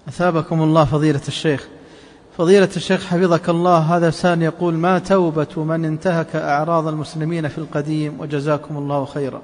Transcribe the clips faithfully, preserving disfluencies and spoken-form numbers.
أثابكم الله فضيلة الشيخ. فضيلة الشيخ حفظك الله، هذا سائل يقول: ما توبة من انتهك أعراض المسلمين في القديم؟ وجزاكم الله خيرا.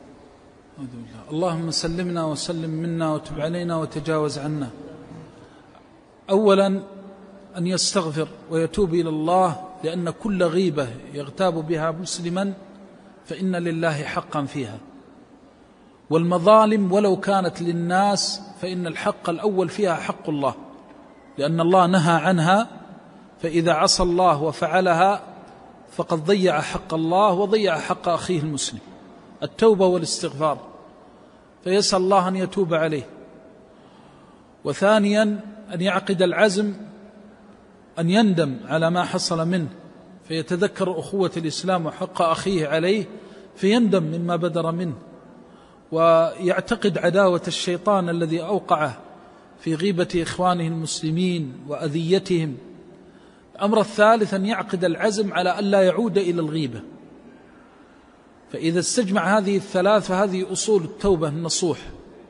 اللهم سلمنا وسلم منا وتب علينا وتجاوز عنا. أولا أن يستغفر ويتوب إلى الله، لأن كل غيبة يغتاب بها مسلما فإن لله حقا فيها، والمظالم ولو كانت للناس فإن الحق الأول فيها حق الله، لأن الله نهى عنها، فإذا عصى الله وفعلها فقد ضيع حق الله وضيع حق أخيه المسلم. التوبة والاستغفار، فيسأل الله أن يتوب عليه. وثانيا أن يعقد العزم أن يندم على ما حصل منه، فيتذكر أخوة الإسلام وحق أخيه عليه فيندم مما بدر منه، ويعتقد عداوة الشيطان الذي أوقعه في غيبة إخوانه المسلمين وأذيتهم. الأمر الثالث أن يعقد العزم على ألا يعود إلى الغيبة. فإذا استجمع هذه الثلاث فهذه أصول التوبة النصوح،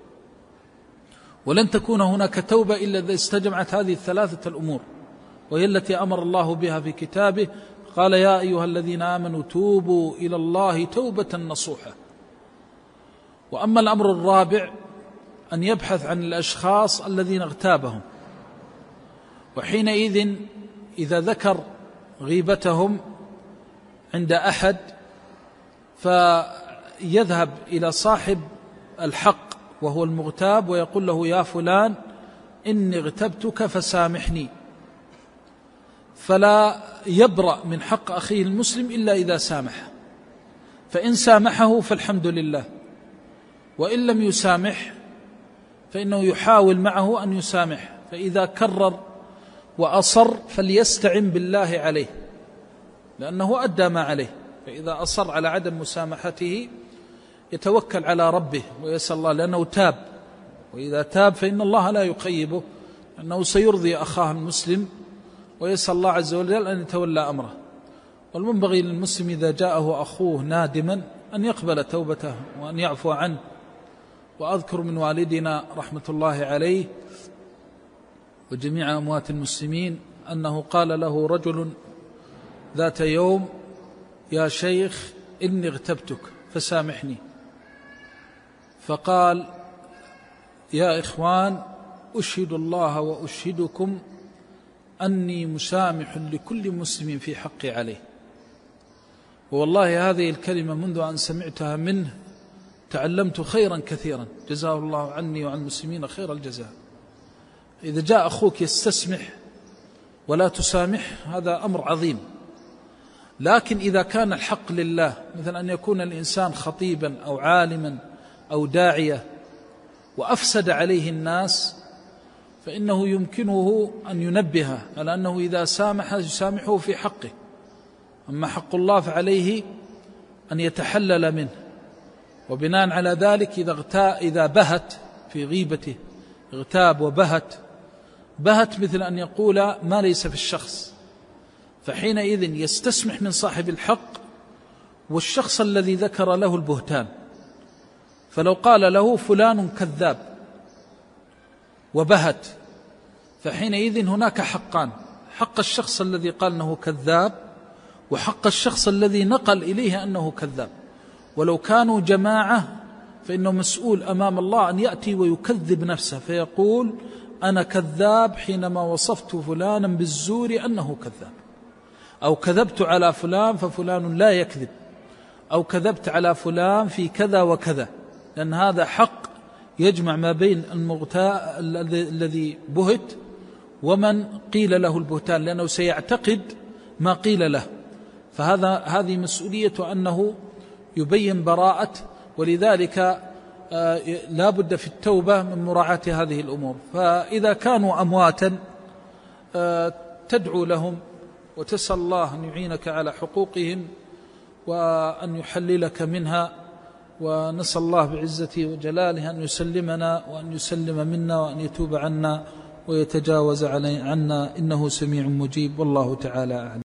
ولن تكون هناك توبة إلا إذا استجمعت هذه الثلاثة الأمور، وهي التي أمر الله بها في كتابه. قال: يا أيها الذين آمنوا توبوا إلى الله توبة نصوحة. وأما الأمر الرابع أن يبحث عن الأشخاص الذين اغتابهم، وحينئذ إذا ذكر غيبتهم عند أحد فيذهب إلى صاحب الحق وهو المغتاب ويقول له: يا فلان إني اغتبتك فسامحني. فلا يبرأ من حق أخيه المسلم إلا إذا سامحه، فإن سامحه فالحمد لله، وإن لم يسامح فإنه يحاول معه أن يسامح. فإذا كرر وأصر فليستعن بالله عليه، لأنه أدى ما عليه. فإذا أصر على عدم مسامحته يتوكل على ربه ويسأل الله، لأنه تاب، وإذا تاب فإن الله لا يخيبه، أنه سيرضي أخاه المسلم، ويسأل الله عز وجل أن يتولى أمره. والمنبغي للمسلم إذا جاءه أخوه نادما أن يقبل توبته وأن يعفو عنه. وأذكر من والدنا رحمة الله عليه وجميع أموات المسلمين أنه قال له رجل ذات يوم: يا شيخ إني اغتبتك فسامحني. فقال: يا إخوان، أشهد الله وأشهدكم أني مسامح لكل مسلم في حقي عليه. والله هذه الكلمة منذ أن سمعتها منه تعلمت خيرا كثيرا، جزاه الله عني وعن المسلمين خير الجزاء. إذا جاء أخوك يستسمح ولا تسامح هذا أمر عظيم، لكن إذا كان الحق لله، مثل أن يكون الإنسان خطيبا أو عالما أو داعية وأفسد عليه الناس، فإنه يمكنه أن ينبه على أنه إذا سامح يسامحه في حقه. أما حق الله فعليه أن يتحلل منه. وبناء على ذلك إذا, اغتا إذا بهت في غيبته، اغتاب وبهت، بهت مثل أن يقول ما ليس في الشخص، فحينئذ يستسمح من صاحب الحق والشخص الذي ذكر له البهتان. فلو قال له فلان كذاب وبهت، فحينئذ هناك حقان: حق الشخص الذي قال أنه كذاب، وحق الشخص الذي نقل إليه أنه كذاب. ولو كانوا جماعة فإنه مسؤول أمام الله أن يأتي ويكذب نفسه فيقول: أنا كذاب حينما وصفت فلانا بالزور أنه كذاب، أو كذبت على فلان ففلان لا يكذب، أو كذبت على فلان في كذا وكذا، لأن هذا حق يجمع ما بين المغتاء الذي بهت ومن قيل له البهتان، لأنه سيعتقد ما قيل له. فهذا هذه مسؤولية أنه يبين براءة. ولذلك لا بد في التوبة من مراعاة هذه الأمور. فإذا كانوا أمواتا تدعو لهم وتسأل الله أن يعينك على حقوقهم وأن يحللك منها، ونسأل الله بعزته وجلاله أن يسلمنا وأن يسلم منا وأن يتوب عنا ويتجاوز عنا، إنه سميع مجيب، والله تعالى أعلم.